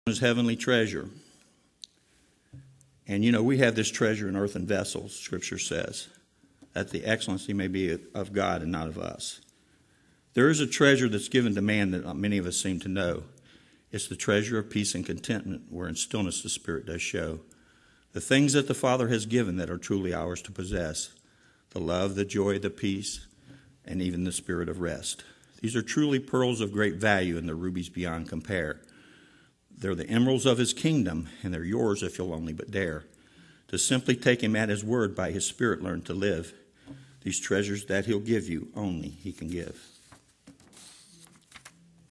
His heavenly treasure. And we have this treasure in earthen vessels, Scripture says, that the excellency may be of God and not of us. There is a treasure that's given to man that many of us seem to know. It's the treasure of peace and contentment, where in stillness the Spirit does show. The things that the Father has given that are truly ours to possess. The love, the joy, the peace, and even the spirit of rest. These are truly pearls of great value, and they're rubies beyond compare. They're the emeralds of his kingdom, and they're yours if you'll only but dare to simply take him at his word, by his Spirit learn to live. These treasures that he'll give you, only he can give.